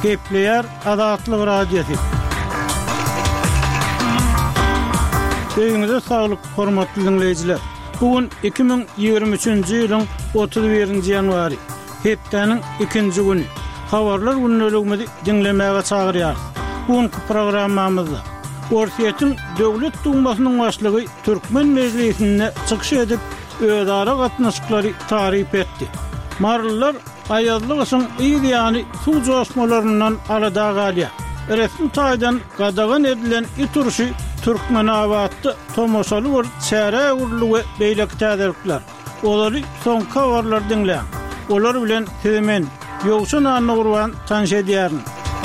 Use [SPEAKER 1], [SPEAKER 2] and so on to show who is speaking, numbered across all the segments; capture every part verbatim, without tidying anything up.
[SPEAKER 1] Kepler Azatlyk Radiosu. Beýinize saglyk, hormatly dinleýijiler. Bugün iki bin ýygrimi üçinji ýylyň otuz birinji ýanwary, hepdeniň ikinji güni. Habarlar günneligimizi dinlemäge çagyrýar. Bugünkü programmamyzda Orsiýetiň döwlet dumasynyň başlygy Türkmen mejlisine çykyş edip öýdara gatnaşyklary taryp etdi. Marlylar aýazlyk üçin ýa-ni suw joşmalaryndan alada galýar. Resmi taýdan gadagan edilen iturşy Türkmen awatdy tomoşaly bir çäre urlugy beýlek täderikler. Olary soňky habarlar dinleýän. Olar bilen hemen ýogşan anny gurban tanş edýärin.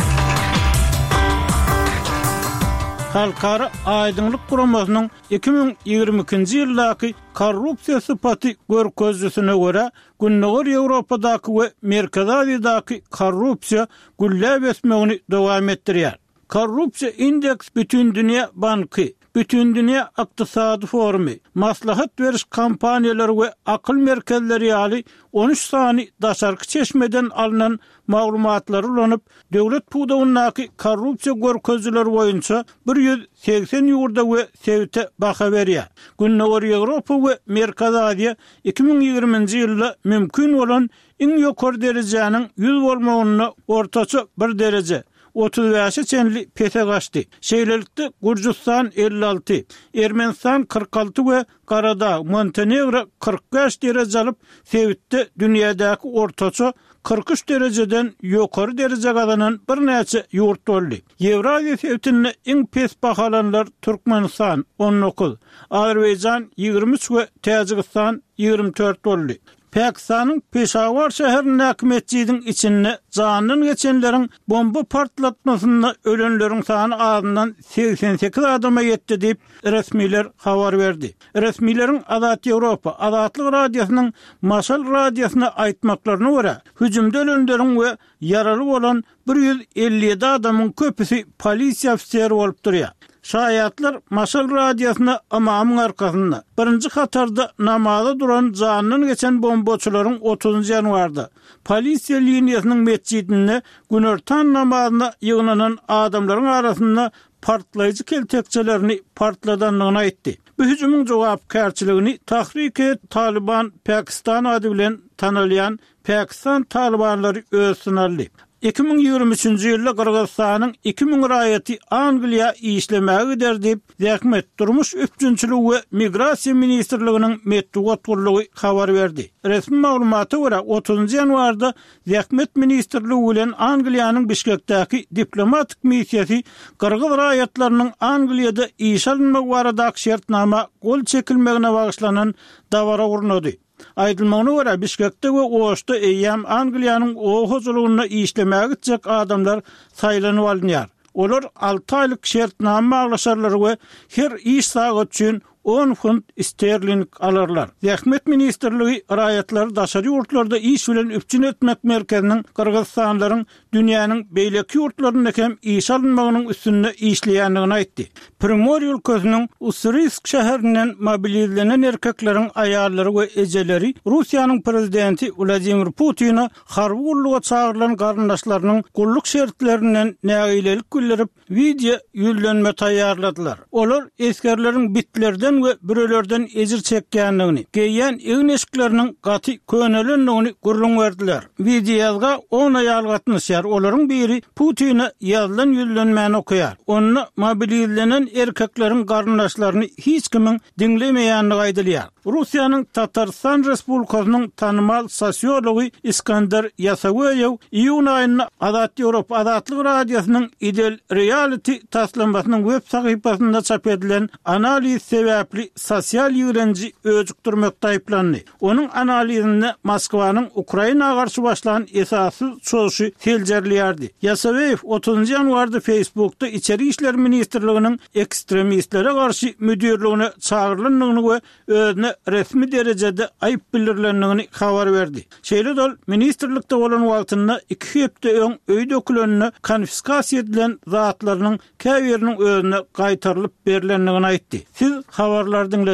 [SPEAKER 1] Halkara Aýdynlyk Guramasynyň iki bin ýygrimi ikinji ýyldaky korrupsiýa sypaty görkezjüsine görä Günneger Ýewropadaky we Merkezi Aziýadaky korrupsiýa gülläp esmegini dowam etdirýär. Korrupsiýa indeks bütün dünýä banky, bütün dünýä ykdysady forumy, maslahat beriş kampaniýalary we akyl merkezleri ýaly on üç sany daşarky çeşmeden alynan maglumatlary ulanyp, döwlet pudawynyňky korrupsiýa görkezjileri boýunça bir ýüz seksen ýurda we sewte baha berýär. Günneger Ýewropa we Merkezi Aziýa iki bin ýygrimiňji ýylda mümkin bolan iň ýokary derejäniň ýüz bolmagyny ortaça bir derece otuz beş çenli pete gaçdy. Şeýlelikde Gürjistan elli alty, Ermenistan kırk altı we Karadağ, Montenegro kırk beş derece alyp, sewitde dünýädäki ortaça kırk üç dereceden ýokary derece gazanan bir näçe ýurt boldy. Ýewraziýa sewitine iň pes bahalanlar Türkmenistan on dokuz, Azerbaýjan ýygrimi üç we Täjikistan ýygrimi dört boldy. Pakistanyň Peşawar şäheriniň häkimetçiligiň içinde janyny geçenleriň bomba partlatmasynda ölenleriň sany azyndan seksen sekiz adama ýetdi diýip resmiler habar berdi. Resmilerin Azat Ýewropa, Azatlyk Radiosynyň Maşal radiosyna aýtmaklaryna görä, hüjümde ölenleriň we yaraly bolan bir ýüz elli ýedi adamyň köpüsi polisiýa ofiseri bolup durýar. Şaýatlar Maşal radiosyna amamyň arkasynda birinji hatarda namaza duran janyny geçen bombaçylaryň otuzunji ýanwarda polisiýa liniýasynyň mescidinde günertan namazyna ýygnanan adamlaryň arasynda partlaýjy keltekçelerini partladanlygyny aýtdy. Bu hüjümüň jogapkärçiligini Tahrik-i Taliban Pakistan ady bilen tanylýan Pakistan Talibanlary öz synarly. iki bin ýygrimi üçinji ýylda Kyrgyzstanyň iki ming raýaty Angliýa işlemäge gider diýip Zähmet Durmuş Üpjünçiligi we Migrasiýa ministrliginiň medeniýet gurulugy habar berdi. Resmi maglumata görä otuzunji ýanwarda Zähmet ministrligi bilen Angliýanyň Bişkekdäki diplomatik missiýasy Kyrgyz raýatlarynyň Angliýada iş alınmagy baradaky şertnama gol çekilmegine bagyşlanan dawara gurundy. Aýdylmagyna görä Bişkekde we Oşda eýýäm Angliýanyň oğuzlugyna işlemäge gitjek adamlar saýlanyp alynýar. Olar alty aýlyk şertnama aglaşarlar we her iş sagat üçin on funt sterling alarlar. Zähmet ministrligi raýatlary daşary ýurtlarda iş bilen üpçün etmek merkeziniň Kyrgyzstanlaryň dünýäniň beýleki ýurtlaryna hem iş alynmagynyň üstünde işleýändigini aýtdy. Primorye ülkesiniň Usyrysk şäherinden mobilizlenen erkekleriň aýallary we ejeleri Russiýanyň prezidenti Vladimir Putina harby gulluga çağırılan garyndaşlarynyň gulluk şertlerinden nägilelik bildirip video ýüzlenme taýýarladylar. Olar eskerleriň bitlerden we bürelerden ejir çekýändigini, geýýän eňeşikleriniň gaty könelendigini gurulun berdiler. Videoga on aýal gatnaşýar. Olaryň biri Putina ýazylan ýüzlenmäni okuyar. Onu mobilizlenen erkekleriň garyndaşlaryny hiç kimin dinlemeýändigi aýdylýar. Russiýanyň Tatarstan Respublikasynyň tanymal sosiologi İskandar Yasaweýew iýun aýynda Azat Ýewropa Azatlyk Radiosynyň Ideal Reality taslamasynyň web sahypasynda çap edilen analiz sebäpli sosial ýörenji öjükdirmekde aýplandy. Onuň analizinde Moskwanyň Ukraina garşy başlanan esassız çöşü seljerlýärdi. Yasaweýew otuzunji ýanwarda Facebookda İçeri işler ministrliginiň ekstremistlere garşy müdirligine çağırylanyny we özüne resmi derejede aýyp bildirilýändigini habar berdi. Şeýle dol ministrlikde bolan wagtynda iki hepde öň öý dökülenine konfiskasiýa edilen zatlarynyň käbiriniň özüne gaýtarylyp berilendigini aýtdy. Siz habarlardan